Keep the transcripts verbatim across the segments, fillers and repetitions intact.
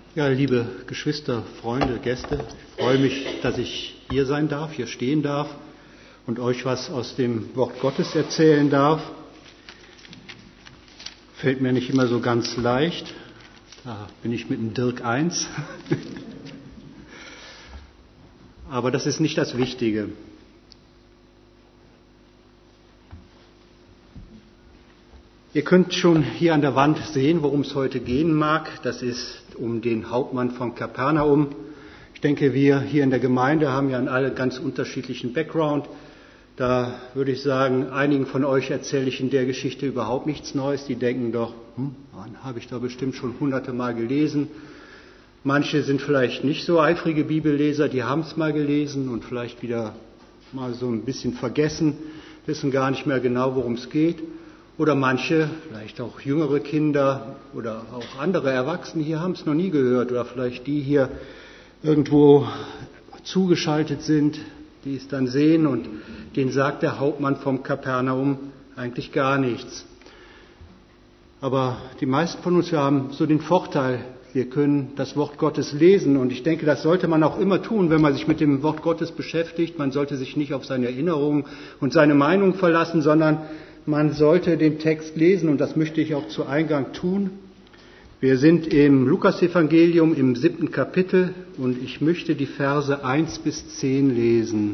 Ja, liebe Geschwister, Freunde, Gäste, ich freue mich, dass ich hier sein darf, hier stehen darf und euch was aus dem Wort Gottes erzählen darf. Fällt mir nicht immer so ganz leicht. Da bin ich mit dem Dirk eins. Aber das ist nicht das Wichtige. Ihr könnt schon hier an der Wand sehen, worum es heute gehen mag. Das ist um den Hauptmann von Kapernaum. Ich denke, wir hier in der Gemeinde haben ja alle ganz unterschiedlichen Background. Da würde ich sagen, einigen von euch erzähle ich in der Geschichte überhaupt nichts Neues. Die denken doch, hm, habe ich da bestimmt schon hunderte Mal gelesen. Manche sind vielleicht nicht so eifrige Bibelleser, die haben es mal gelesen und vielleicht wieder mal so ein bisschen vergessen, wissen gar nicht mehr genau, worum es geht. Oder manche, vielleicht auch jüngere Kinder oder auch andere Erwachsene hier haben es noch nie gehört. Oder vielleicht die hier irgendwo zugeschaltet sind, die es dann sehen und denen sagt der Hauptmann vom Kapernaum eigentlich gar nichts. Aber die meisten von uns, wir haben so den Vorteil, wir können das Wort Gottes lesen. Und ich denke, das sollte man auch immer tun, wenn man sich mit dem Wort Gottes beschäftigt. Man sollte sich nicht auf seine Erinnerungen und seine Meinung verlassen, sondern man sollte den Text lesen, und das möchte ich auch zu Eingang tun. Wir sind im Lukasevangelium im siebten Kapitel und ich möchte die Verse eins bis zehn lesen.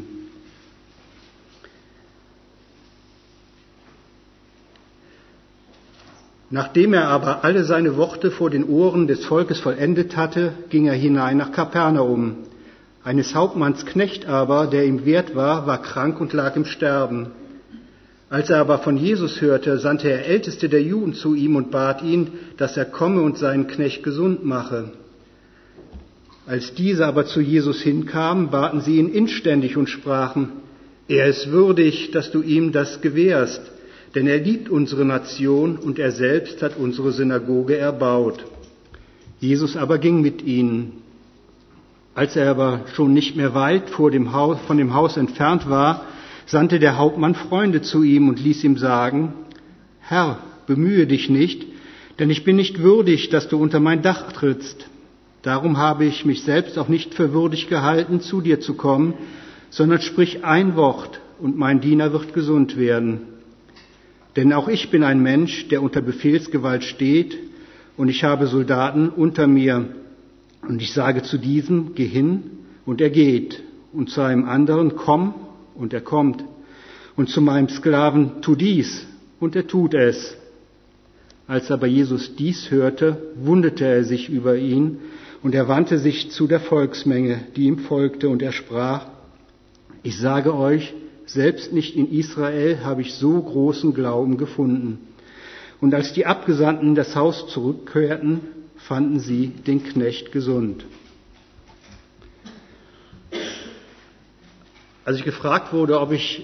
Nachdem er aber alle seine Worte vor den Ohren des Volkes vollendet hatte, ging er hinein nach Kapernaum. Eines Hauptmanns Knecht aber, der ihm wert war, war krank und lag im Sterben. Als er aber von Jesus hörte, sandte er Älteste der Juden zu ihm und bat ihn, dass er komme und seinen Knecht gesund mache. Als diese aber zu Jesus hinkamen, baten sie ihn inständig und sprachen: Er ist würdig, dass du ihm das gewährst, denn er liebt unsere Nation und er selbst hat unsere Synagoge erbaut. Jesus aber ging mit ihnen. Als er aber schon nicht mehr weit vor dem Haus, von dem Haus entfernt war, sandte der Hauptmann Freunde zu ihm und ließ ihm sagen: Herr, bemühe dich nicht, denn ich bin nicht würdig, dass du unter mein Dach trittst. Darum habe ich mich selbst auch nicht für würdig gehalten, zu dir zu kommen, sondern sprich ein Wort, und mein Diener wird gesund werden. Denn auch ich bin ein Mensch, der unter Befehlsgewalt steht, und ich habe Soldaten unter mir. Und ich sage zu diesem: Geh hin, und er geht, und zu einem anderen: Komm, und er kommt. Und zu meinem Sklaven: Tu dies, und er tut es. Als aber Jesus dies hörte, wunderte er sich über ihn, und er wandte sich zu der Volksmenge, die ihm folgte, und er sprach: Ich sage euch, selbst nicht in Israel habe ich so großen Glauben gefunden. Und als die Abgesandten in das Haus zurückkehrten, fanden sie den Knecht gesund. Als ich gefragt wurde, ob ich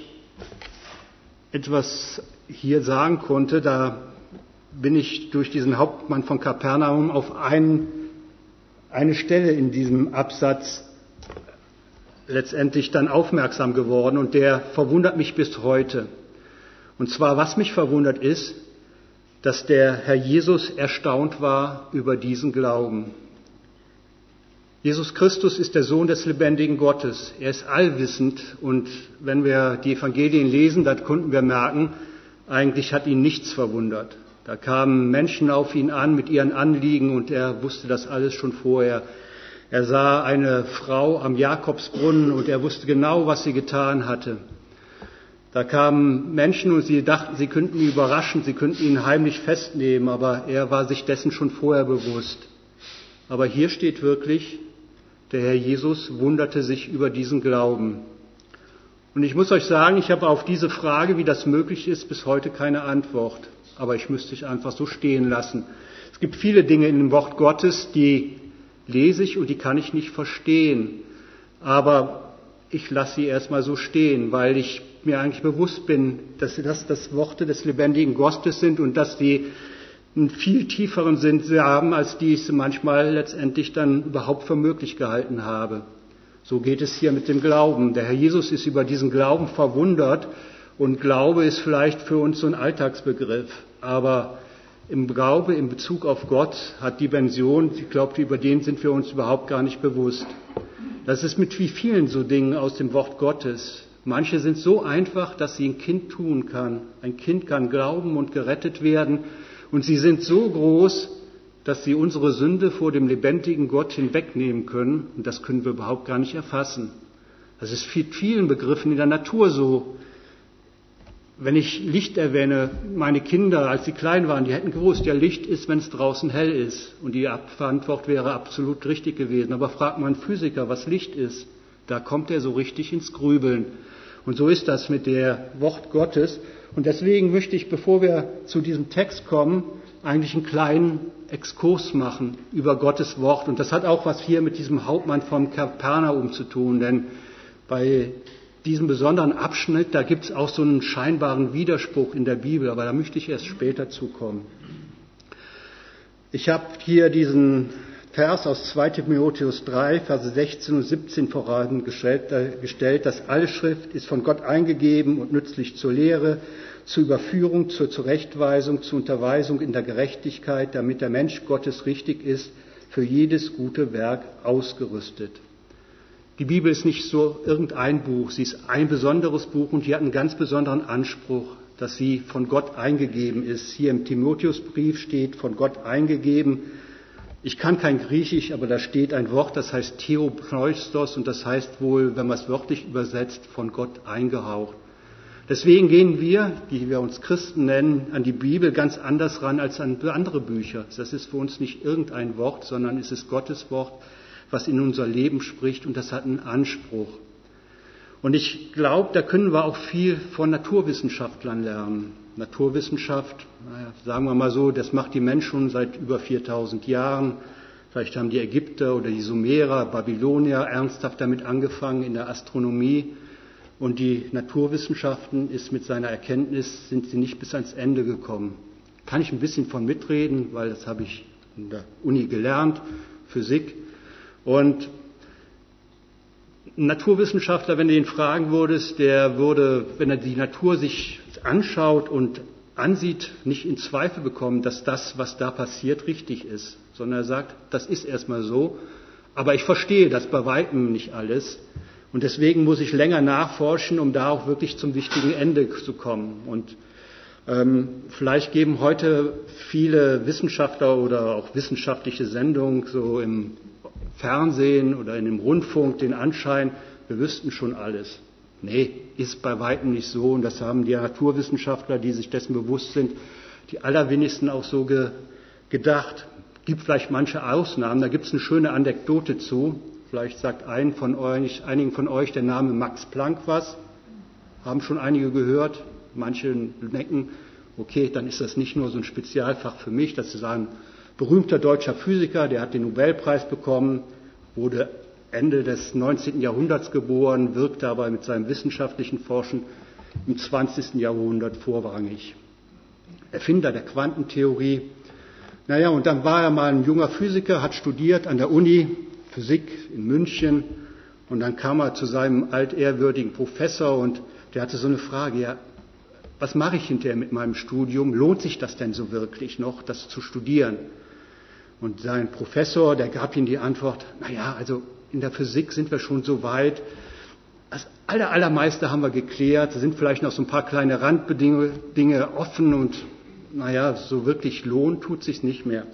etwas hier sagen konnte, da bin ich durch diesen Hauptmann von Kapernaum auf ein, eine Stelle in diesem Absatz letztendlich dann aufmerksam geworden, und der verwundert mich bis heute. Und zwar, was mich verwundert ist, dass der Herr Jesus erstaunt war über diesen Glauben. Jesus Christus ist der Sohn des lebendigen Gottes. Er ist allwissend, und wenn wir die Evangelien lesen, dann konnten wir merken, eigentlich hat ihn nichts verwundert. Da kamen Menschen auf ihn an mit ihren Anliegen, und er wusste das alles schon vorher. Er sah eine Frau am Jakobsbrunnen, und er wusste genau, was sie getan hatte. Da kamen Menschen, und sie dachten, sie könnten ihn überraschen, sie könnten ihn heimlich festnehmen, aber er war sich dessen schon vorher bewusst. Aber hier steht wirklich: Der Herr Jesus wunderte sich über diesen Glauben. Und ich muss euch sagen, ich habe auf diese Frage, wie das möglich ist, bis heute keine Antwort. Aber ich müsste es einfach so stehen lassen. Es gibt viele Dinge in dem Wort Gottes, die lese ich und die kann ich nicht verstehen. Aber ich lasse sie erstmal so stehen, weil ich mir eigentlich bewusst bin, dass das, das Worte des lebendigen Gottes sind und dass die einen viel tieferen Sinn haben, als die ich manchmal letztendlich dann überhaupt für möglich gehalten habe. So geht es hier mit dem Glauben. Der Herr Jesus ist über diesen Glauben verwundert, und Glaube ist vielleicht für uns so ein Alltagsbegriff. Aber im Glaube in Bezug auf Gott hat Dimension, ich glaube, über den sind wir uns überhaupt gar nicht bewusst. Das ist mit wie vielen so Dingen aus dem Wort Gottes. Manche sind so einfach, dass sie ein Kind tun kann. Ein Kind kann glauben und gerettet werden. Und sie sind so groß, dass sie unsere Sünde vor dem lebendigen Gott hinwegnehmen können. Und das können wir überhaupt gar nicht erfassen. Das ist mit vielen Begriffen in der Natur so. Wenn ich Licht erwähne, meine Kinder, als sie klein waren, die hätten gewusst, ja, Licht ist, wenn es draußen hell ist. Und die Antwort wäre absolut richtig gewesen. Aber fragt man einen Physiker, was Licht ist, da kommt er so richtig ins Grübeln. Und so ist das mit der Wort Gottes. Und deswegen möchte ich, bevor wir zu diesem Text kommen, eigentlich einen kleinen Exkurs machen über Gottes Wort. Und das hat auch was hier mit diesem Hauptmann vom Kapernaum zu tun, denn bei diesem besonderen Abschnitt, da gibt es auch so einen scheinbaren Widerspruch in der Bibel, aber da möchte ich erst später zukommen. Ich habe hier diesen Vers aus zweiter Timotheus drei, Verse sechzehn und siebzehn vorangestellt, dass alle Schrift ist von Gott eingegeben und nützlich zur Lehre, zur Überführung, zur Zurechtweisung, zur Unterweisung in der Gerechtigkeit, damit der Mensch Gottes richtig ist, für jedes gute Werk ausgerüstet. Die Bibel ist nicht so irgendein Buch, sie ist ein besonderes Buch und die hat einen ganz besonderen Anspruch, dass sie von Gott eingegeben ist. Hier im Timotheusbrief steht von Gott eingegeben. Ich kann kein Griechisch, aber da steht ein Wort, das heißt Theopneustos und das heißt wohl, wenn man es wörtlich übersetzt, von Gott eingehaucht. Deswegen gehen wir, die wir uns Christen nennen, an die Bibel ganz anders ran als an andere Bücher. Das ist für uns nicht irgendein Wort, sondern es ist Gottes Wort, was in unser Leben spricht und das hat einen Anspruch. Und ich glaube, da können wir auch viel von Naturwissenschaftlern lernen. Naturwissenschaft, naja, sagen wir mal so, das macht die Menschen schon seit über viertausend Jahren. Vielleicht haben die Ägypter oder die Sumerer, Babylonier ernsthaft damit angefangen in der Astronomie. Und die Naturwissenschaften ist mit seiner Erkenntnis, sind sie nicht bis ans Ende gekommen. Kann ich ein bisschen von mitreden, weil das habe ich in der Uni gelernt, Physik. Und ein Naturwissenschaftler, wenn du ihn fragen würdest, der würde, wenn er die Natur sich anschaut und ansieht, nicht in Zweifel bekommen, dass das, was da passiert, richtig ist. Sondern er sagt, das ist erstmal so, aber ich verstehe das bei weitem nicht alles. Und deswegen muss ich länger nachforschen, um da auch wirklich zum wichtigen Ende zu kommen. Und ähm, vielleicht geben heute viele Wissenschaftler oder auch wissenschaftliche Sendungen so im Fernsehen oder in dem Rundfunk den Anschein, wir wüssten schon alles. Nee, ist bei weitem nicht so. Und das haben die Naturwissenschaftler, die sich dessen bewusst sind, die allerwenigsten auch so ge- gedacht. Gibt vielleicht manche Ausnahmen, da gibt es eine schöne Anekdote zu. Vielleicht sagt ein von euch, einigen von euch der Name Max Planck was. Haben schon einige gehört. Manche denken, okay, dann ist das nicht nur so ein Spezialfach für mich. Das ist ein berühmter deutscher Physiker, der hat den Nobelpreis bekommen, wurde Ende des neunzehnten Jahrhunderts geboren, wirkte aber mit seinem wissenschaftlichen Forschen im zwanzigsten Jahrhundert vorrangig. Erfinder der Quantentheorie. Naja, und dann war er mal ein junger Physiker, hat studiert an der Uni, Physik in München. Und dann kam er zu seinem altehrwürdigen Professor und der hatte so eine Frage, ja, was mache ich hinterher mit meinem Studium? Lohnt sich das denn so wirklich noch, das zu studieren? Und sein Professor, der gab ihm die Antwort, naja, also in der Physik sind wir schon so weit, das aller, allermeiste haben wir geklärt, da sind vielleicht noch so ein paar kleine Randbedingungen offen und naja, so wirklich lohnt tut sich's nicht mehr.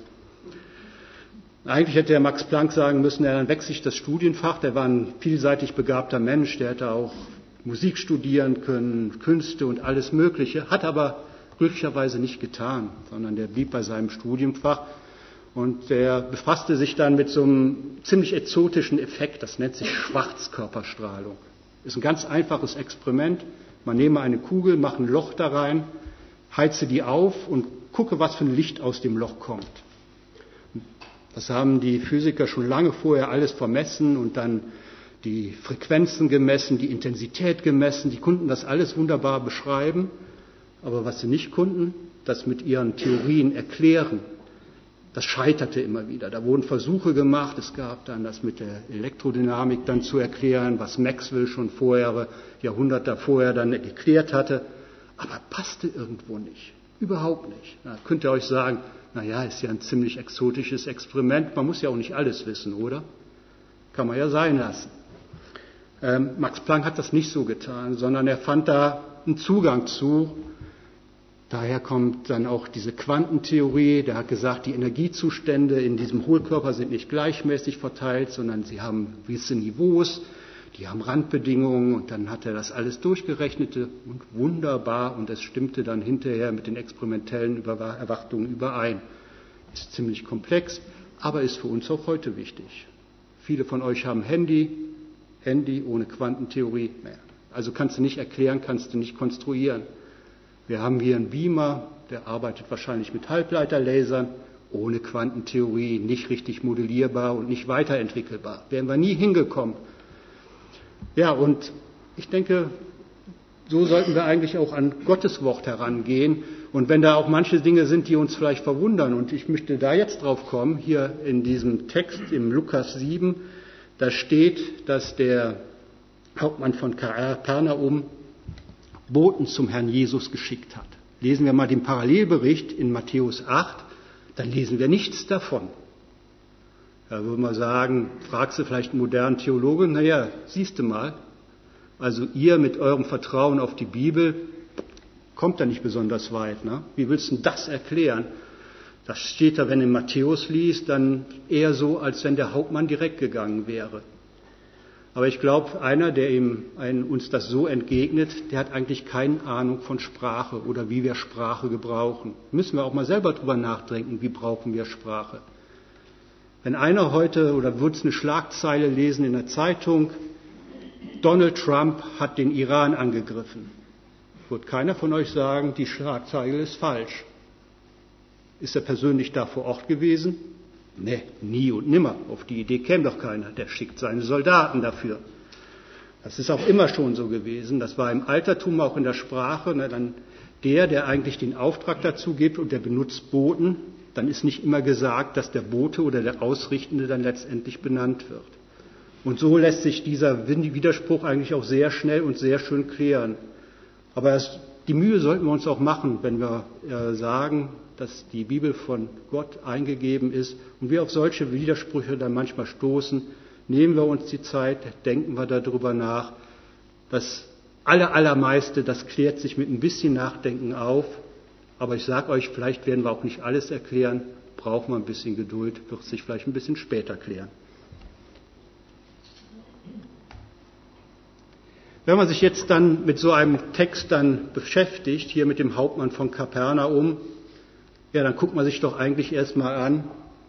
Eigentlich hätte der Max Planck sagen müssen, ja, dann wechsle ich das Studienfach, der war ein vielseitig begabter Mensch, der hätte auch Musik studieren können, Künste und alles Mögliche, hat aber glücklicherweise nicht getan, sondern der blieb bei seinem Studienfach und der befasste sich dann mit so einem ziemlich exotischen Effekt, das nennt sich Schwarzkörperstrahlung. Ist ein ganz einfaches Experiment, man nehme eine Kugel, mache ein Loch da rein, heize die auf und gucke, was für ein Licht aus dem Loch kommt. Das haben die Physiker schon lange vorher alles vermessen und dann die Frequenzen gemessen, die Intensität gemessen. Die konnten das alles wunderbar beschreiben. Aber was sie nicht konnten, das mit ihren Theorien erklären, das scheiterte immer wieder. Da wurden Versuche gemacht. Es gab dann das mit der Elektrodynamik dann zu erklären, was Maxwell schon vorher, Jahrhunderte vorher dann geklärt hatte. Aber passte irgendwo nicht. Überhaupt nicht. Da könnt ihr euch sagen, naja, ist ja ein ziemlich exotisches Experiment, man muss ja auch nicht alles wissen, oder? Kann man ja sein lassen. Ähm, Max Planck hat das nicht so getan, sondern er fand da einen Zugang zu. Daher kommt dann auch diese Quantentheorie, der hat gesagt, die Energiezustände in diesem Hohlkörper sind nicht gleichmäßig verteilt, sondern sie haben gewisse Niveaus, die haben Randbedingungen und dann hat er das alles durchgerechnet und wunderbar und es stimmte dann hinterher mit den experimentellen Erwartungen überein. Ist ziemlich komplex, aber ist für uns auch heute wichtig. Viele von euch haben Handy, Handy ohne Quantentheorie, also kannst du nicht erklären, kannst du nicht konstruieren. Wir haben hier einen Beamer, der arbeitet wahrscheinlich mit Halbleiterlasern, ohne Quantentheorie, nicht richtig modellierbar und nicht weiterentwickelbar. Wären wir nie hingekommen. Ja, und ich denke, so sollten wir eigentlich auch an Gottes Wort herangehen. Und wenn da auch manche Dinge sind, die uns vielleicht verwundern, und ich möchte da jetzt drauf kommen, hier in diesem Text im Lukas sieben, da steht, dass der Hauptmann von Kapernaum Boten zum Herrn Jesus geschickt hat. Lesen wir mal den Parallelbericht in Matthäus acht, dann lesen wir nichts davon. Da würde man sagen, fragst du vielleicht einen modernen Theologen, naja, siehst du mal, also ihr mit eurem Vertrauen auf die Bibel kommt da nicht besonders weit. Ne? Wie willst du denn das erklären? Das steht da, wenn du Matthäus liest, dann eher so, als wenn der Hauptmann direkt gegangen wäre. Aber ich glaube, einer, der ihm, ein, uns das so entgegnet, der hat eigentlich keine Ahnung von Sprache oder wie wir Sprache gebrauchen. Müssen wir auch mal selber drüber nachdenken, wie brauchen wir Sprache. Wenn einer heute, oder wird es eine Schlagzeile lesen in der Zeitung, Donald Trump hat den Iran angegriffen, wird keiner von euch sagen, die Schlagzeile ist falsch. Ist er persönlich da vor Ort gewesen? Nee, nie und nimmer. Auf die Idee käme doch keiner. Der schickt seine Soldaten dafür. Das ist auch immer schon so gewesen. Das war im Altertum auch in der Sprache. Na, dann der, der eigentlich den Auftrag dazu gibt und der benutzt Boten, dann ist nicht immer gesagt, dass der Bote oder der Ausrichtende dann letztendlich benannt wird. Und so lässt sich dieser Widerspruch eigentlich auch sehr schnell und sehr schön klären. Aber das, die Mühe sollten wir uns auch machen, wenn wir äh, sagen, dass die Bibel von Gott eingegeben ist und wir auf solche Widersprüche dann manchmal stoßen, nehmen wir uns die Zeit, denken wir darüber nach. Das aller, allermeiste, das klärt sich mit ein bisschen Nachdenken auf. Aber ich sage euch, vielleicht werden wir auch nicht alles erklären, brauchen wir ein bisschen Geduld, wird sich vielleicht ein bisschen später klären. Wenn man sich jetzt dann mit so einem Text dann beschäftigt, hier mit dem Hauptmann von Kapernaum, ja, dann guckt man sich doch eigentlich erstmal an,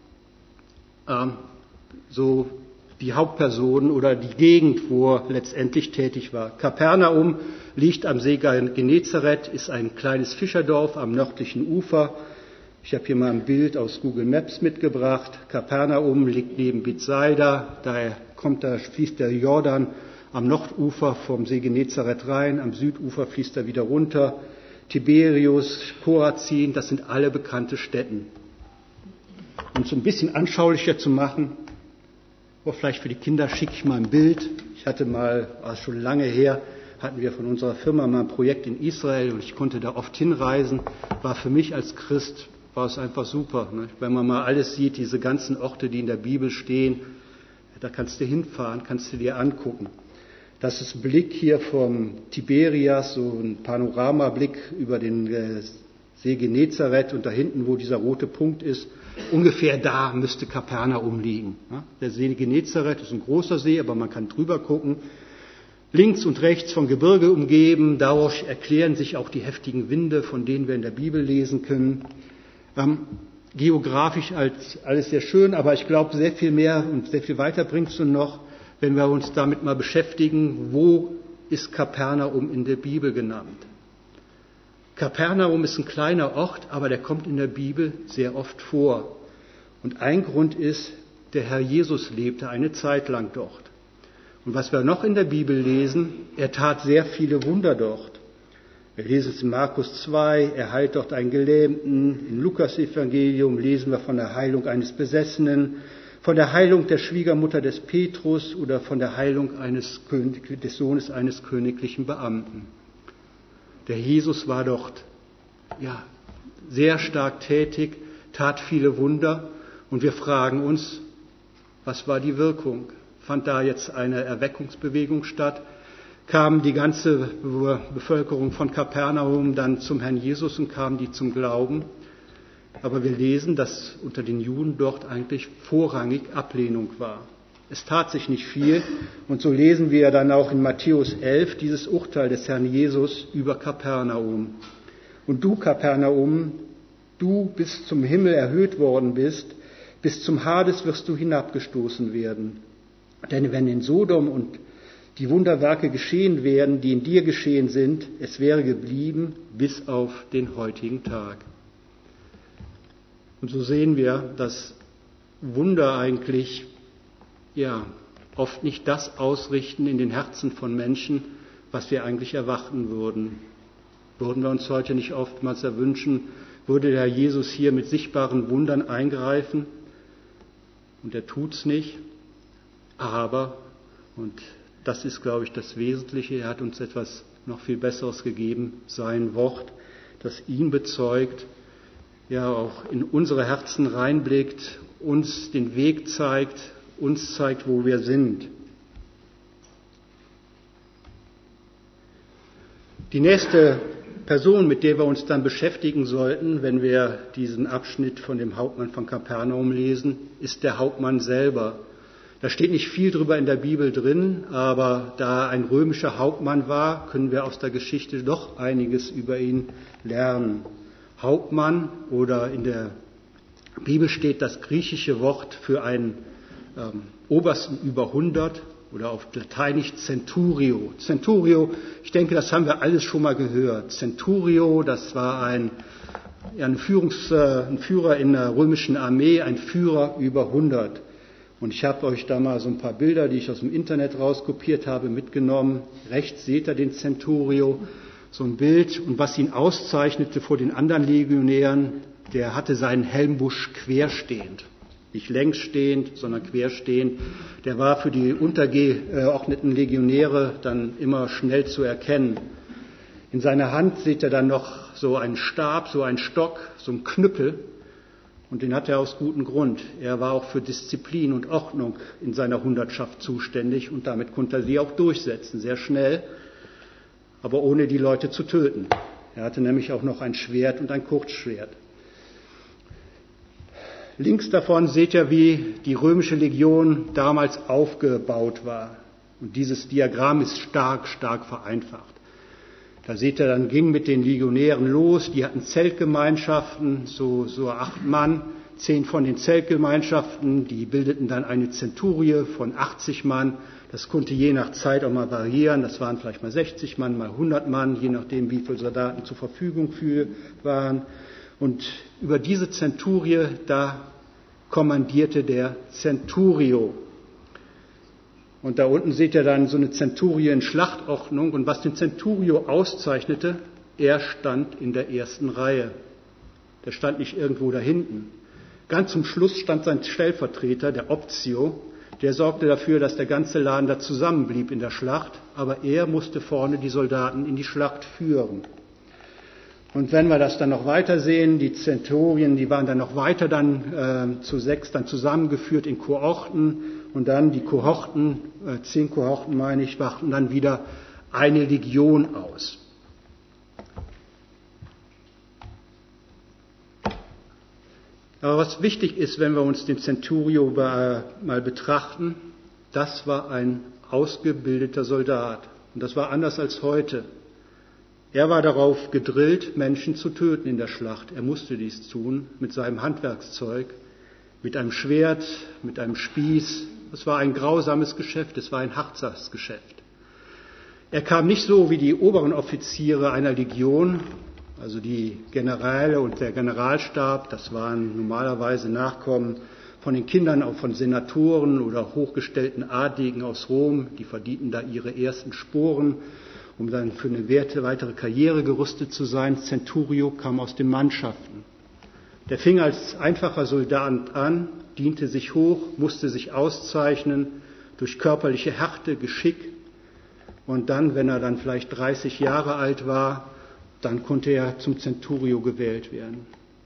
ähm, so die Hauptpersonen oder die Gegend, wo er letztendlich tätig war. Kapernaum liegt am See Genezareth, ist ein kleines Fischerdorf am nördlichen Ufer. Ich habe hier mal ein Bild aus Google Maps mitgebracht. Kapernaum liegt neben Bethsaida, daher kommt da, fließt der Jordan am Nordufer vom See Genezareth rein, am Südufer fließt er wieder runter. Tiberius, Chorazin, das sind alle bekannte Städten. Um es ein bisschen anschaulicher zu machen, oder vielleicht für die Kinder schicke ich mal ein Bild. Ich hatte mal, war schon lange her, hatten wir von unserer Firma mal ein Projekt in Israel und ich konnte da oft hinreisen. War für mich als Christ, war es einfach super. Ne? Wenn man mal alles sieht, diese ganzen Orte, die in der Bibel stehen, da kannst du hinfahren, kannst du dir angucken. Das ist ein Blick hier vom Tiberias, so ein Panoramablick über den See Genezareth und da hinten, wo dieser rote Punkt ist, ungefähr da müsste Kapernaum liegen. Der See Genezareth ist ein großer See, aber man kann drüber gucken. Links und rechts von Gebirge umgeben, dadurch erklären sich auch die heftigen Winde, von denen wir in der Bibel lesen können. Ähm, geografisch als alles sehr schön, aber ich glaube, sehr viel mehr und sehr viel weiter bringst du noch, wenn wir uns damit mal beschäftigen, wo ist Kapernaum in der Bibel genannt. Kapernaum ist ein kleiner Ort, aber der kommt in der Bibel sehr oft vor. Und ein Grund ist, der Herr Jesus lebte eine Zeit lang dort. Und was wir noch in der Bibel lesen, er tat sehr viele Wunder dort. Wir lesen es in Markus zwei, er heilt dort einen Gelähmten. Im Lukas-Evangelium lesen wir von der Heilung eines Besessenen, von der Heilung der Schwiegermutter des Petrus oder von der Heilung eines König, des Sohnes eines königlichen Beamten. Der Jesus war dort, ja, sehr stark tätig, tat viele Wunder und wir fragen uns, was war die Wirkung? Fand da jetzt eine Erweckungsbewegung statt? Kam die ganze Bevölkerung von Kapernaum dann zum Herrn Jesus und kamen die zum Glauben? Aber wir lesen, dass unter den Juden dort eigentlich vorrangig Ablehnung war. Es tat sich nicht viel und so lesen wir dann auch in Matthäus elf dieses Urteil des Herrn Jesus über Kapernaum. Und du, Kapernaum, du bis zum Himmel erhöht worden bist, bis zum Hades wirst du hinabgestoßen werden. Denn wenn in Sodom und die Wunderwerke geschehen wären, die in dir geschehen sind, es wäre geblieben bis auf den heutigen Tag. Und so sehen wir, dass Wunder eigentlich ja oft nicht das ausrichten in den Herzen von Menschen, was wir eigentlich erwarten würden. Würden wir uns heute nicht oftmals erwünschen, würde der Herr Jesus hier mit sichtbaren Wundern eingreifen? Und er tut's nicht. Aber, und das ist, glaube ich, das Wesentliche, er hat uns etwas noch viel Besseres gegeben, sein Wort, das ihn bezeugt, ja auch in unsere Herzen reinblickt, uns den Weg zeigt, uns zeigt, wo wir sind. Die nächste Person, mit der wir uns dann beschäftigen sollten, wenn wir diesen Abschnitt von dem Hauptmann von Kapernaum lesen, ist der Hauptmann selber. Da steht nicht viel drüber in der Bibel drin, aber da ein römischer Hauptmann war, können wir aus der Geschichte doch einiges über ihn lernen. Hauptmann oder in der Bibel steht das griechische Wort für einen ähm, Obersten über hundert oder auf Lateinisch Centurio. Centurio, ich denke, das haben wir alles schon mal gehört. Centurio, das war ein, ja, ein, Führungs, äh, ein Führer in der römischen Armee, ein Führer über hundert. Und ich habe euch da mal so ein paar Bilder, die ich aus dem Internet rauskopiert habe, mitgenommen. Rechts seht ihr den Centurio, so ein Bild. Und was ihn auszeichnete vor den anderen Legionären, der hatte seinen Helmbusch querstehend. Nicht längs stehend, sondern querstehend. Der war für die untergeordneten Legionäre dann immer schnell zu erkennen. In seiner Hand seht ihr dann noch so einen Stab, so einen Stock, so einen Knüppel. Und den hat er aus gutem Grund. Er war auch für Disziplin und Ordnung in seiner Hundertschaft zuständig und damit konnte er sie auch durchsetzen, sehr schnell, aber ohne die Leute zu töten. Er hatte nämlich auch noch ein Schwert und ein Kurzschwert. Links davon seht ihr, wie die römische Legion damals aufgebaut war. Und dieses Diagramm ist stark, stark vereinfacht. Da seht ihr, dann ging mit den Legionären los, die hatten Zeltgemeinschaften, so, so acht Mann, zehn von den Zeltgemeinschaften, die bildeten dann eine Zenturie von achtzig Mann. Das konnte je nach Zeit auch mal variieren, das waren vielleicht mal sechzig Mann, mal hundert Mann, je nachdem, wie viele Soldaten zur Verfügung für waren. Und über diese Zenturie, da kommandierte der Centurio. Und da unten seht ihr dann so eine Zenturie in Schlachtordnung. Und was den Centurio auszeichnete, er stand in der ersten Reihe. Der stand nicht irgendwo da hinten. Ganz zum Schluss stand sein Stellvertreter, der Optio. Der sorgte dafür, dass der ganze Laden da zusammenblieb in der Schlacht. Aber er musste vorne die Soldaten in die Schlacht führen. Und wenn wir das dann noch weiter sehen, die Zenturien, die waren dann noch weiter dann äh, zu sechs dann zusammengeführt in Kohorten. Und dann die Kohorten, äh, zehn Kohorten meine ich, machten dann wieder eine Legion aus. Aber was wichtig ist, wenn wir uns den Centurio äh, mal betrachten, das war ein ausgebildeter Soldat. Und das war anders als heute. Er war darauf gedrillt, Menschen zu töten in der Schlacht. Er musste dies tun mit seinem Handwerkszeug, mit einem Schwert, mit einem Spieß. Es war ein grausames Geschäft, es war ein hartes Geschäft. Er kam nicht so wie die oberen Offiziere einer Legion, also die Generäle und der Generalstab, das waren normalerweise Nachkommen von den Kindern auch von Senatoren oder hochgestellten Adligen aus Rom, die verdienten da ihre ersten Sporen, um dann für eine weitere Karriere gerüstet zu sein. Centurio kam aus den Mannschaften. Der fing als einfacher Soldat an, diente sich hoch, musste sich auszeichnen durch körperliche Härte, Geschick. Und dann, wenn er dann vielleicht dreißig Jahre alt war, dann konnte er zum Centurio gewählt werden.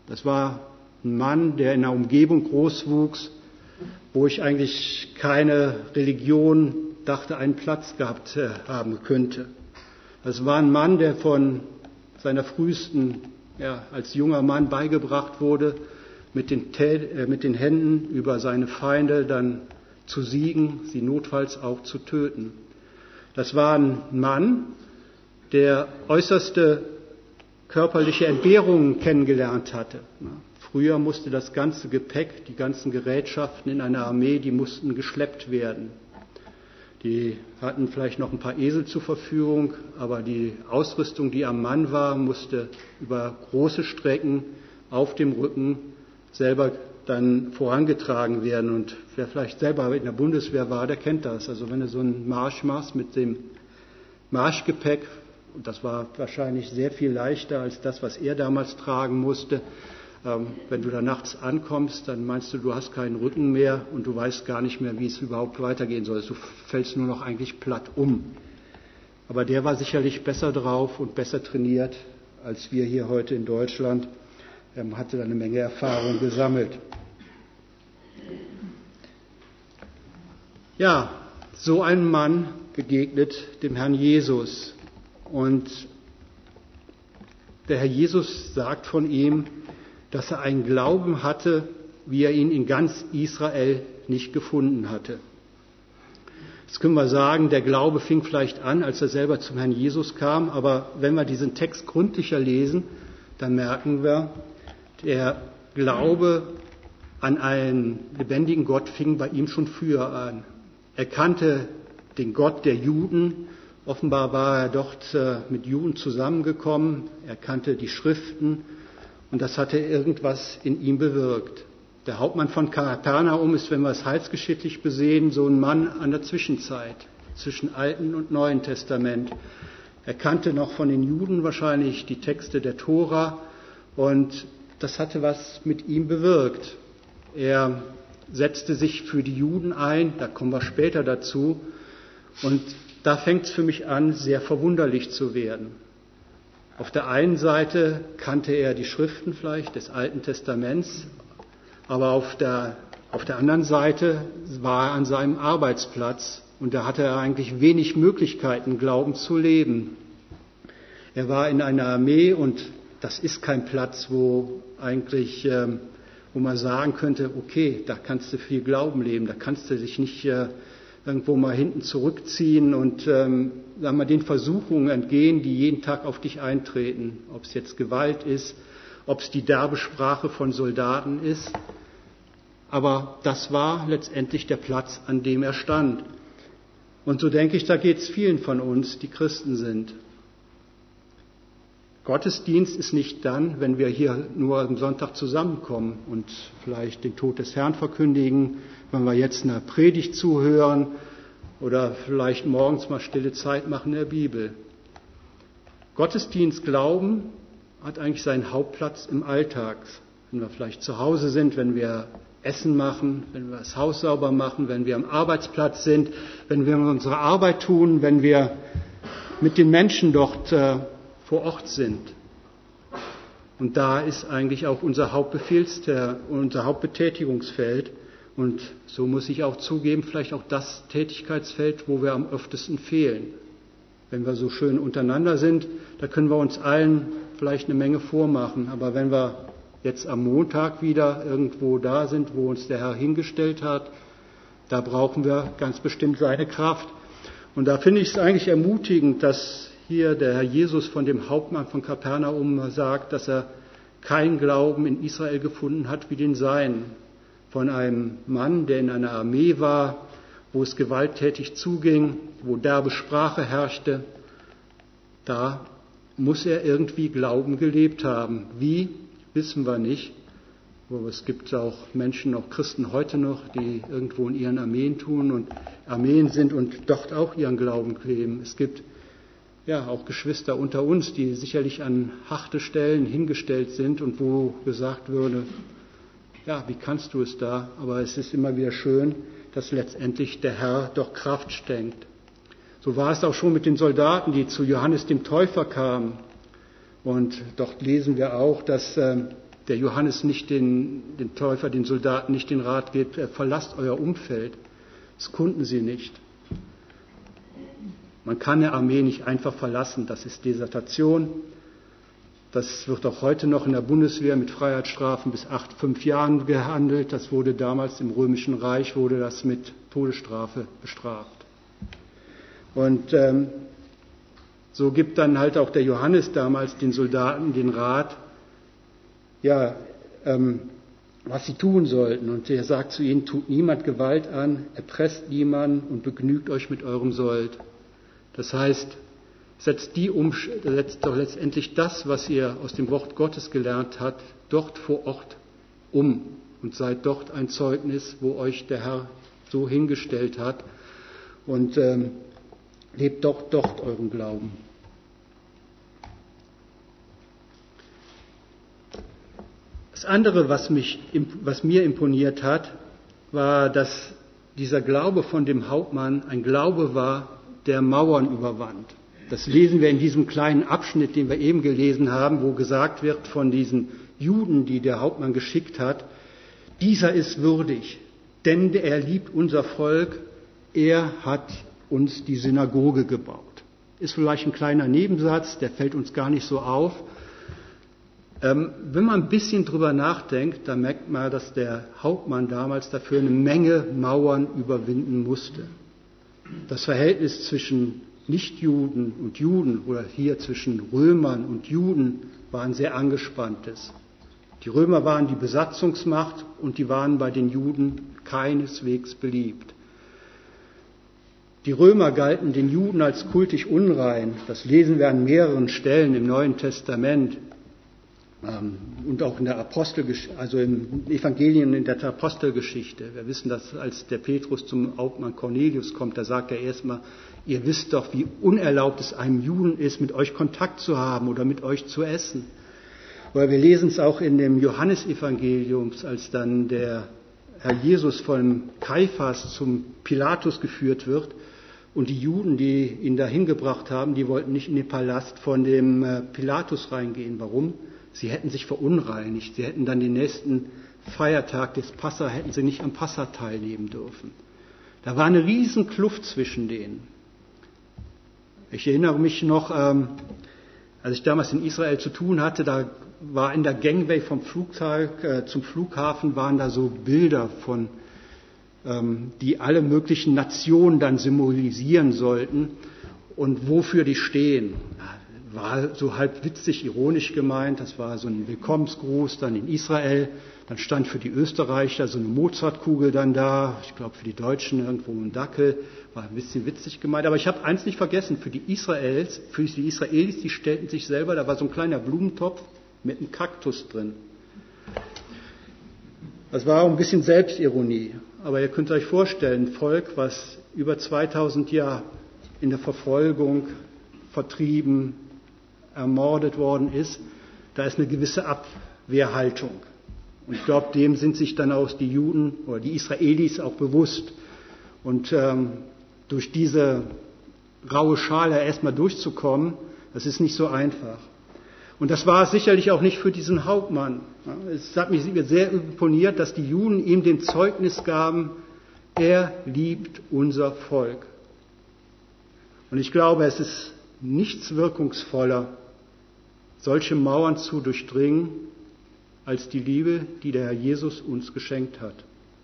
Das war ein Mann, der in einer Umgebung groß wuchs, wo ich eigentlich keine Religion dachte, einen Platz gehabt haben könnte. Das war ein Mann, der von seiner frühesten, ja, als junger Mann beigebracht wurde, mit den, äh, mit den Händen über seine Feinde dann zu siegen, sie notfalls auch zu töten. Das war ein Mann, der äußerste körperliche Entbehrungen kennengelernt hatte. Früher musste das ganze Gepäck, die ganzen Gerätschaften in einer Armee, die mussten geschleppt werden. Die hatten vielleicht noch ein paar Esel zur Verfügung, aber die Ausrüstung, die am Mann war, musste über große Strecken auf dem Rücken selber dann vorangetragen werden. Und wer vielleicht selber in der Bundeswehr war, der kennt das. Also wenn du so einen Marsch machst mit dem Marschgepäck, und das war wahrscheinlich sehr viel leichter als das, was er damals tragen musste, ähm, wenn du da nachts ankommst, dann meinst du, du hast keinen Rücken mehr und du weißt gar nicht mehr, wie es überhaupt weitergehen soll. Du fällst nur noch eigentlich platt um. Aber der war sicherlich besser drauf und besser trainiert als wir hier heute in Deutschland. Er hatte da eine Menge Erfahrung gesammelt. Ja, so ein Mann begegnet dem Herrn Jesus. Und der Herr Jesus sagt von ihm, dass er einen Glauben hatte, wie er ihn in ganz Israel nicht gefunden hatte. Jetzt können wir sagen, der Glaube fing vielleicht an, als er selber zum Herrn Jesus kam, aber wenn wir diesen Text gründlicher lesen, dann merken wir, der Glaube an einen lebendigen Gott fing bei ihm schon früher an. Er kannte den Gott der Juden. Offenbar war er dort mit Juden zusammengekommen. Er kannte die Schriften und das hatte irgendwas in ihm bewirkt. Der Hauptmann von Kapernaum ist, wenn wir es heilsgeschichtlich besehen, so ein Mann an der Zwischenzeit, zwischen Alten und Neuen Testament. Er kannte noch von den Juden wahrscheinlich die Texte der Tora und das hatte was mit ihm bewirkt. Er setzte sich für die Juden ein, da kommen wir später dazu. Und da fängt es für mich an, sehr verwunderlich zu werden. Auf der einen Seite kannte er die Schriften vielleicht des Alten Testaments, aber auf der, auf der anderen Seite war er an seinem Arbeitsplatz und da hatte er eigentlich wenig Möglichkeiten, Glauben zu leben. Er war in einer Armee und das ist kein Platz, wo eigentlich, ähm, wo man sagen könnte, okay, da kannst du viel Glauben leben, da kannst du dich nicht äh, irgendwo mal hinten zurückziehen und ähm, sagen wir, den Versuchungen entgehen, die jeden Tag auf dich eintreten. Ob es jetzt Gewalt ist, ob es die derbe Sprache von Soldaten ist. Aber das war letztendlich der Platz, an dem er stand. Und so denke ich, da geht es vielen von uns, die Christen sind. Gottesdienst ist nicht dann, wenn wir hier nur am Sonntag zusammenkommen und vielleicht den Tod des Herrn verkündigen, wenn wir jetzt einer Predigt zuhören oder vielleicht morgens mal stille Zeit machen in der Bibel. Gottesdienst, Glauben hat eigentlich seinen Hauptplatz im Alltag. Wenn wir vielleicht zu Hause sind, wenn wir Essen machen, wenn wir das Haus sauber machen, wenn wir am Arbeitsplatz sind, wenn wir unsere Arbeit tun, wenn wir mit den Menschen dort äh, vor Ort sind. Und da ist eigentlich auch unser Hauptbefehlster, unser Hauptbetätigungsfeld. Und so muss ich auch zugeben, vielleicht auch das Tätigkeitsfeld, wo wir am öftesten fehlen. Wenn wir so schön untereinander sind, da können wir uns allen vielleicht eine Menge vormachen. Aber wenn wir jetzt am Montag wieder irgendwo da sind, wo uns der Herr hingestellt hat, da brauchen wir ganz bestimmt seine Kraft. Und da finde ich es eigentlich ermutigend, dass hier der Herr Jesus von dem Hauptmann von Kapernaum sagt, dass er keinen Glauben in Israel gefunden hat wie den seinen. Von einem Mann, der in einer Armee war, wo es gewalttätig zuging, wo derbe Sprache herrschte, da muss er irgendwie Glauben gelebt haben. Wie, wissen wir nicht. Aber es gibt auch Menschen, auch Christen heute noch, die irgendwo in ihren Armeen tun und Armeen sind und dort auch ihren Glauben leben. Es gibt ja auch Geschwister unter uns, die sicherlich an harte Stellen hingestellt sind und wo gesagt würde, ja, wie kannst du es da? Aber es ist immer wieder schön, dass letztendlich der Herr doch Kraft schenkt. So war es auch schon mit den Soldaten, die zu Johannes dem Täufer kamen. Und dort lesen wir auch, dass äh, der Johannes nicht den, den Täufer, den Soldaten nicht den Rat gibt, äh, verlasst euer Umfeld. Das konnten sie nicht. Man kann eine Armee nicht einfach verlassen, das ist Desertation. Das wird auch heute noch in der Bundeswehr mit Freiheitsstrafen bis acht, fünf Jahren gehandelt. Das wurde damals im Römischen Reich, wurde das mit Todesstrafe bestraft. Und ähm, so gibt dann halt auch der Johannes damals den Soldaten den Rat, ja, ähm, was sie tun sollten. Und er sagt zu ihnen, tut niemand Gewalt an, erpresst niemanden und begnügt euch mit eurem Sold. Das heißt, setzt, die um, setzt doch letztendlich das, was ihr aus dem Wort Gottes gelernt habt, dort vor Ort um und seid dort ein Zeugnis, wo euch der Herr so hingestellt hat und ähm, lebt doch dort euren Glauben. Das andere, was, mich, was mir imponiert hat, war, dass dieser Glaube von dem Hauptmann ein Glaube war, der Mauern überwand. Das lesen wir in diesem kleinen Abschnitt, den wir eben gelesen haben, wo gesagt wird von diesen Juden, die der Hauptmann geschickt hat, dieser ist würdig, denn er liebt unser Volk, er hat uns die Synagoge gebaut. Ist vielleicht ein kleiner Nebensatz, der fällt uns gar nicht so auf. Ähm, wenn man ein bisschen drüber nachdenkt, dann merkt man, dass der Hauptmann damals dafür eine Menge Mauern überwinden musste. Das Verhältnis zwischen Nichtjuden und Juden oder hier zwischen Römern und Juden war ein sehr angespanntes. Die Römer waren die Besatzungsmacht und die waren bei den Juden keineswegs beliebt. Die Römer galten den Juden als kultisch unrein. Das lesen wir an mehreren Stellen im Neuen Testament ähm, und auch in der Apostelgeschichte, also im Evangelien in der Apostelgeschichte. Wir wissen, dass als der Petrus zum Hauptmann Cornelius kommt, da sagt er erstmal, ihr wisst doch, wie unerlaubt es einem Juden ist, mit euch Kontakt zu haben oder mit euch zu essen. Oder wir lesen es auch in dem Johannesevangelium, als dann der Herr Jesus von Kaiphas zum Pilatus geführt wird und die Juden, die ihn dahin gebracht haben, die wollten nicht in den Palast von dem Pilatus reingehen. Warum? Sie hätten sich verunreinigt. Sie hätten dann den nächsten Feiertag des Passa, hätten sie nicht am Passa teilnehmen dürfen. Da war eine riesen Kluft zwischen denen. Ich erinnere mich noch, ähm, als ich damals in Israel zu tun hatte, da war in der Gangway vom Flugzeug äh, zum Flughafen waren da so Bilder von, ähm, die alle möglichen Nationen dann symbolisieren sollten und wofür die stehen. War so halb witzig, ironisch gemeint. Das war so ein Willkommensgruß dann in Israel. Dann stand für die Österreicher so eine Mozartkugel dann da. Ich glaube für die Deutschen irgendwo ein Dackel. War ein bisschen witzig gemeint. Aber ich habe eins nicht vergessen. Für die Israelis, für die Israelis, die stellten sich selber, da war so ein kleiner Blumentopf mit einem Kaktus drin. Das war auch ein bisschen Selbstironie. Aber ihr könnt euch vorstellen, ein Volk, was über zweitausend Jahre in der Verfolgung, vertrieben, ermordet worden ist, da ist eine gewisse Abwehrhaltung. Und ich glaube, dem sind sich dann auch die Juden oder die Israelis auch bewusst. Und ähm, durch diese raue Schale erstmal durchzukommen, das ist nicht so einfach. Und das war sicherlich auch nicht für diesen Hauptmann. Es hat mich sehr imponiert, dass die Juden ihm den Zeugnis gaben, er liebt unser Volk. Und ich glaube, es ist nichts wirkungsvoller, solche Mauern zu durchdringen, als die Liebe, die der Herr Jesus uns geschenkt hat.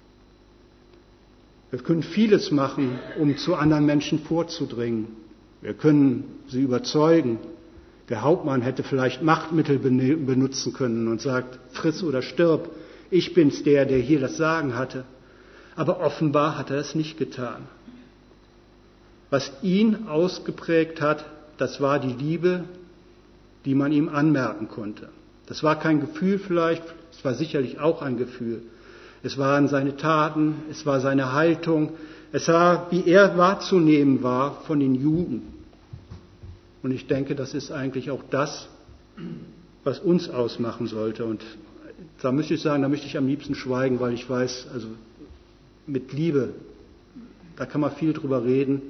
Wir können vieles machen, um zu anderen Menschen vorzudringen. Wir können sie überzeugen. Der Hauptmann hätte vielleicht Machtmittel benutzen können und sagt, friss oder stirb, ich bin's der, der hier das Sagen hatte. Aber offenbar hat er es nicht getan. Was ihn ausgeprägt hat, das war die Liebe, die man ihm anmerken konnte. Das war kein Gefühl vielleicht, es war sicherlich auch ein Gefühl. Es waren seine Taten, es war seine Haltung, es war, wie er wahrzunehmen war von den Juden. Und ich denke, das ist eigentlich auch das, was uns ausmachen sollte. Und da möchte ich sagen, da möchte ich am liebsten schweigen, weil ich weiß, also mit Liebe, da kann man viel drüber reden.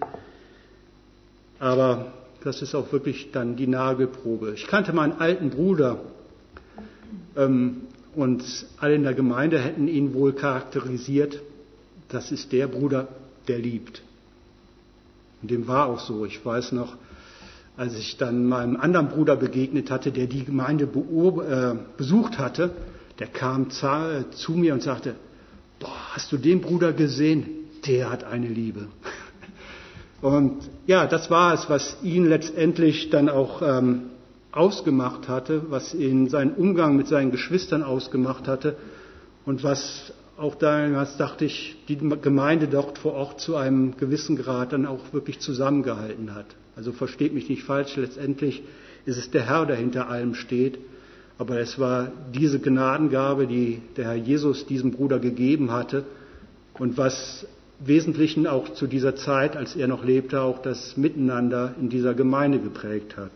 Aber das ist auch wirklich dann die Nagelprobe. Ich kannte meinen alten Bruder, ähm, Und alle in der Gemeinde hätten ihn wohl charakterisiert, das ist der Bruder, der liebt. Und dem war auch so. Ich weiß noch, als ich dann meinem anderen Bruder begegnet hatte, der die Gemeinde besucht hatte, der kam zu mir und sagte, boah, hast du den Bruder gesehen? Der hat eine Liebe. Und ja, das war es, was ihn letztendlich dann auch ähm, ausgemacht hatte, was ihn seinen Umgang mit seinen Geschwistern ausgemacht hatte und was auch damals, dachte ich, die Gemeinde dort vor Ort zu einem gewissen Grad dann auch wirklich zusammengehalten hat. Also versteht mich nicht falsch, letztendlich ist es der Herr, der hinter allem steht, aber es war diese Gnadengabe, die der Herr Jesus diesem Bruder gegeben hatte und was im Wesentlichen auch zu dieser Zeit, als er noch lebte, auch das Miteinander in dieser Gemeinde geprägt hat.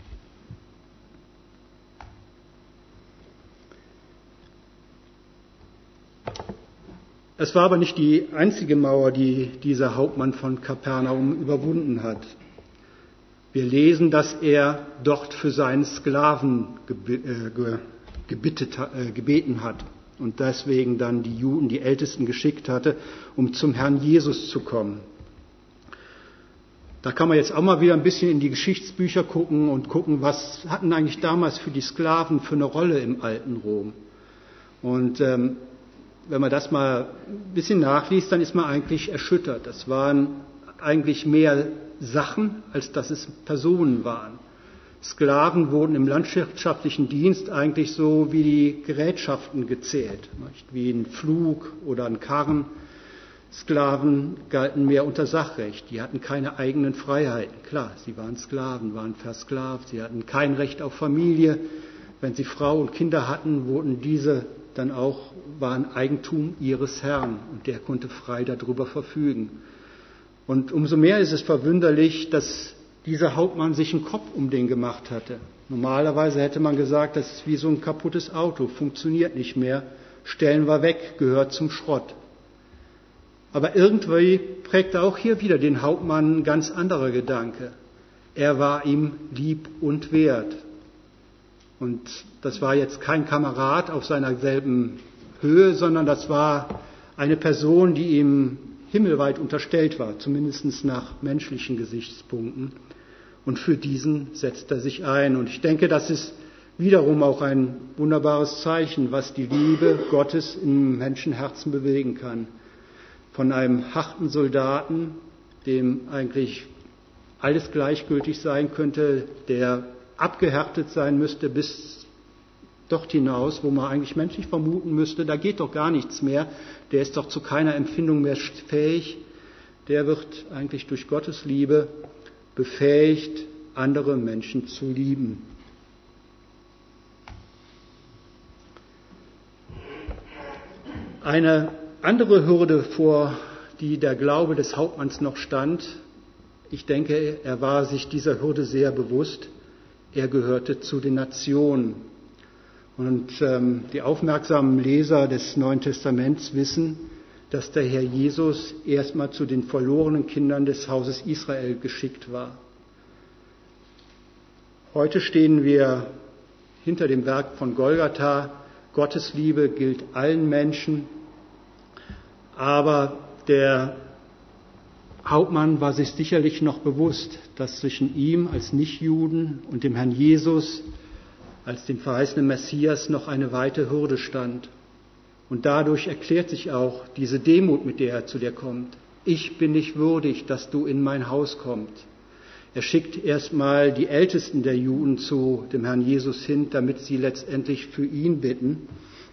Es war aber nicht die einzige Mauer, die dieser Hauptmann von Kapernaum überwunden hat. Wir lesen, dass er dort für seinen Sklaven gebeten hat und deswegen dann die Juden, die Ältesten, geschickt hatte, um zum Herrn Jesus zu kommen. Da kann man jetzt auch mal wieder ein bisschen in die Geschichtsbücher gucken und gucken, was hatten eigentlich damals für die Sklaven für eine Rolle im alten Rom. Und ähm, wenn man das mal ein bisschen nachliest, dann ist man eigentlich erschüttert. Das waren eigentlich mehr Sachen, als dass es Personen waren. Sklaven wurden im landwirtschaftlichen Dienst eigentlich so wie die Gerätschaften gezählt, wie ein Pflug oder ein Karren. Sklaven galten mehr unter Sachrecht. Die hatten keine eigenen Freiheiten. Klar, sie waren Sklaven, waren versklavt. Sie hatten kein Recht auf Familie. Wenn sie Frau und Kinder hatten, wurden diese dann auch, waren Eigentum ihres Herrn. Und der konnte frei darüber verfügen. Und umso mehr ist es verwunderlich, dass dieser Hauptmann sich einen Kopf um den gemacht hatte. Normalerweise hätte man gesagt, das ist wie so ein kaputtes Auto, funktioniert nicht mehr, stellen wir weg, gehört zum Schrott. Aber irgendwie prägte auch hier wieder den Hauptmann ein ganz anderer Gedanke. Er war ihm lieb und wert. Und das war jetzt kein Kamerad auf seiner selben Höhe, sondern das war eine Person, die ihm himmelweit unterstellt war, zumindest nach menschlichen Gesichtspunkten. Und für diesen setzt er sich ein. Und ich denke, das ist wiederum auch ein wunderbares Zeichen, was die Liebe Gottes im Menschenherzen bewegen kann. Von einem harten Soldaten, dem eigentlich alles gleichgültig sein könnte, der abgehärtet sein müsste bis dort hinaus, wo man eigentlich menschlich vermuten müsste, da geht doch gar nichts mehr, der ist doch zu keiner Empfindung mehr fähig, der wird eigentlich durch Gottes Liebe befähigt, andere Menschen zu lieben. Eine andere Hürde, vor die der Glaube des Hauptmanns noch stand, ich denke, er war sich dieser Hürde sehr bewusst, er gehörte zu den Nationen. Und ähm, die aufmerksamen Leser des Neuen Testaments wissen, dass der Herr Jesus erstmal zu den verlorenen Kindern des Hauses Israel geschickt war. Heute stehen wir hinter dem Werk von Golgatha. Gottes Liebe gilt allen Menschen. Aber der Hauptmann war sich sicherlich noch bewusst, dass zwischen ihm als Nichtjuden und dem Herrn Jesus als dem verheißenen Messias noch eine weite Hürde stand. Und dadurch erklärt sich auch diese Demut, mit der er zu dir kommt. Ich bin nicht würdig, dass du in mein Haus kommst. Er schickt erstmal die Ältesten der Juden zu dem Herrn Jesus hin, damit sie letztendlich für ihn bitten.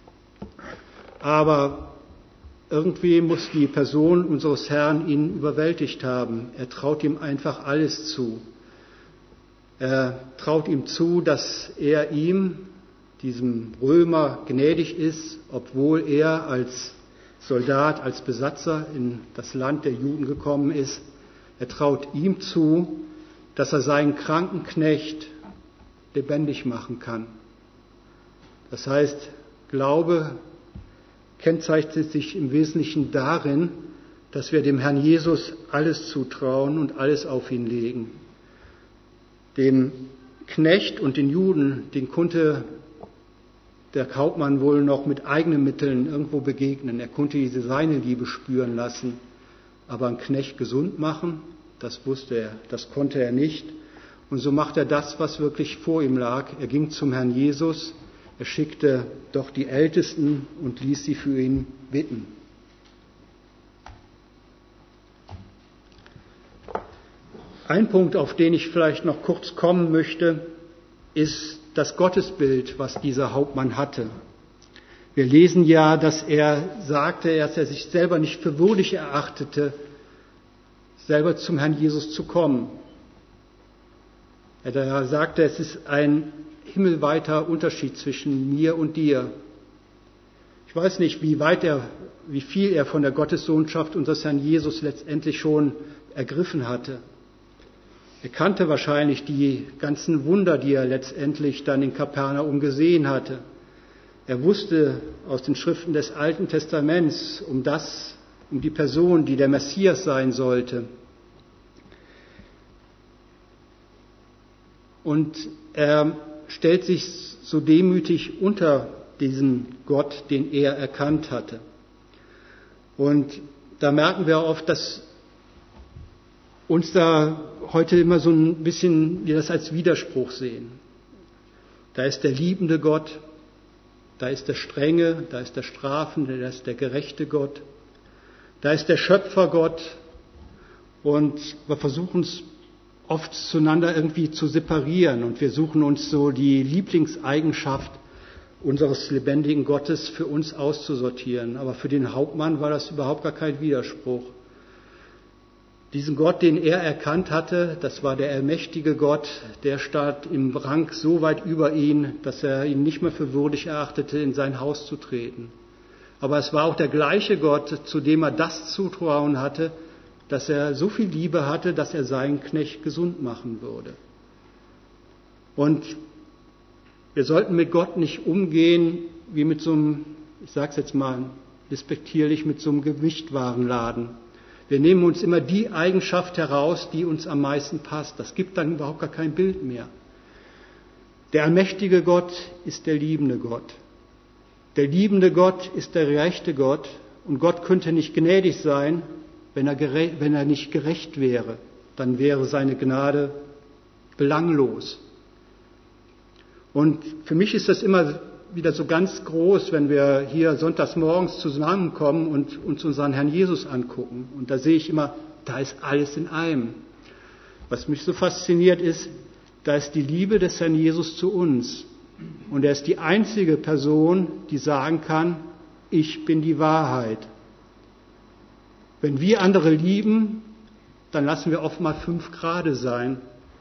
Aber irgendwie muss die Person unseres Herrn ihn überwältigt haben. Er traut ihm einfach alles zu. Er traut ihm zu, dass er ihm, diesem Römer, gnädig ist, obwohl er als Soldat, als Besatzer in das Land der Juden gekommen ist. Er traut ihm zu, dass er seinen kranken Knecht lebendig machen kann. Das heißt, Glaube kennzeichnet sich im Wesentlichen darin, dass wir dem Herrn Jesus alles zutrauen und alles auf ihn legen. Dem Knecht und den Juden, den konnte der Hauptmann wohl noch mit eigenen Mitteln irgendwo begegnen. Er konnte diese seine Liebe spüren lassen. Aber einen Knecht gesund machen, das wusste er, das konnte er nicht. Und so macht er das, was wirklich vor ihm lag. Er ging zum Herrn Jesus, er schickte doch die Ältesten und ließ sie für ihn bitten. Ein Punkt, auf den ich vielleicht noch kurz kommen möchte, ist das Gottesbild, was dieser Hauptmann hatte. Wir lesen ja, dass er sagte, dass er sich selber nicht für würdig erachtete, selber zum Herrn Jesus zu kommen. Er sagte, es ist ein himmelweiter Unterschied zwischen mir und dir. Ich weiß nicht, wie weit er, wie viel er von der Gottessohnschaft unseres Herrn Jesus letztendlich schon ergriffen hatte. Er kannte wahrscheinlich die ganzen Wunder, die er letztendlich dann in Kapernaum gesehen hatte. Er wusste aus den Schriften des Alten Testaments um das, um die Person, die der Messias sein sollte. Und er stellt sich so demütig unter diesen Gott, den er erkannt hatte. Und da merken wir oft, dass uns da heute immer so ein bisschen, wir das als Widerspruch sehen. Da ist der liebende Gott, da ist der strenge, da ist der strafende, da ist der gerechte Gott, da ist der Schöpfergott und wir versuchen es oft zueinander irgendwie zu separieren und wir suchen uns so die Lieblingseigenschaft unseres lebendigen Gottes für uns auszusortieren. Aber für den Hauptmann war das überhaupt gar kein Widerspruch. Diesen Gott, den er erkannt hatte, das war der allmächtige Gott, der stand im Rang so weit über ihn, dass er ihn nicht mehr für würdig erachtete, in sein Haus zu treten. Aber es war auch der gleiche Gott, zu dem er das Zutrauen hatte, dass er so viel Liebe hatte, dass er seinen Knecht gesund machen würde. Und wir sollten mit Gott nicht umgehen wie mit so einem, ich sage es jetzt mal respektierlich, mit so einem Gewichtwarenladen. Wir nehmen uns immer die Eigenschaft heraus, die uns am meisten passt. Das gibt dann überhaupt gar kein Bild mehr. Der allmächtige Gott ist der liebende Gott. Der liebende Gott ist der gerechte Gott. Und Gott könnte nicht gnädig sein, wenn er, gere- wenn er nicht gerecht wäre. Dann wäre seine Gnade belanglos. Und für mich ist das immer wieder so ganz groß, wenn wir hier sonntags morgens zusammenkommen und uns unseren Herrn Jesus angucken. Und da sehe ich immer, da ist alles in einem. Was mich so fasziniert ist, da ist die Liebe des Herrn Jesus zu uns. Und er ist die einzige Person, die sagen kann, ich bin die Wahrheit. Wenn wir andere lieben, dann lassen wir oft mal fünf Grade sein.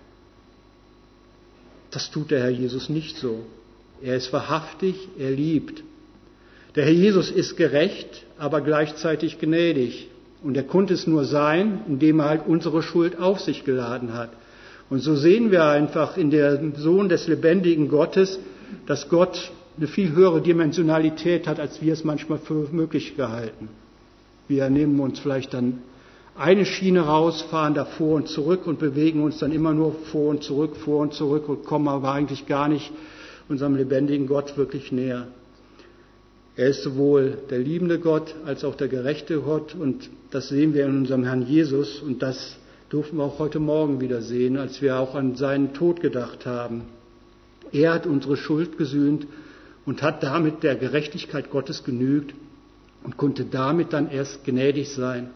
Das tut der Herr Jesus nicht so. Er ist wahrhaftig, er liebt. Der Herr Jesus ist gerecht, aber gleichzeitig gnädig. Und er konnte es nur sein, indem er halt unsere Schuld auf sich geladen hat. Und so sehen wir einfach in dem Sohn des lebendigen Gottes, dass Gott eine viel höhere Dimensionalität hat, als wir es manchmal für möglich gehalten. Wir nehmen uns vielleicht dann eine Schiene raus, fahren da vor und zurück und bewegen uns dann immer nur vor und zurück, vor und zurück und kommen aber eigentlich gar nicht unserem lebendigen Gott wirklich näher. Er ist sowohl der liebende Gott als auch der gerechte Gott und das sehen wir in unserem Herrn Jesus und das durften wir auch heute Morgen wieder sehen, als wir auch an seinen Tod gedacht haben. Er hat unsere Schuld gesühnt und hat damit der Gerechtigkeit Gottes genügt und konnte damit dann erst gnädig sein.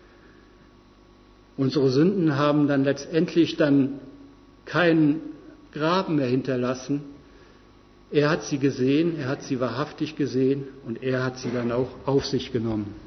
Unsere Sünden haben dann letztendlich dann keinen Graben mehr hinterlassen. Er hat sie gesehen, er hat sie wahrhaftig gesehen und er hat sie dann auch auf sich genommen.